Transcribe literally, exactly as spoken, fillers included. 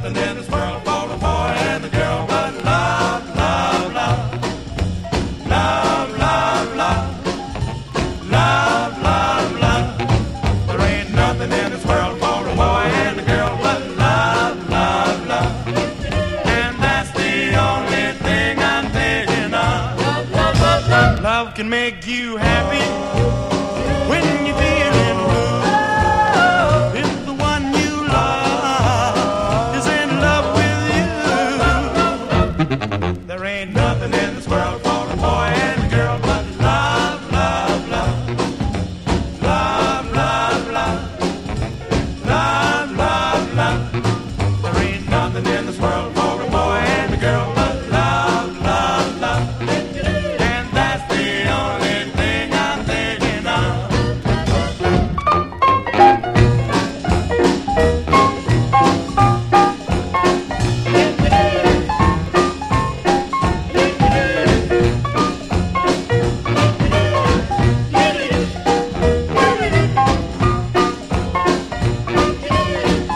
nothing in this world for the boy and the girl but love, love, love. Love, love, love. Love, love, love. There ain't nothing in this world for the boy and the girl but love, love, love. And that's the only thing I'm thinking of. Love can make you happy.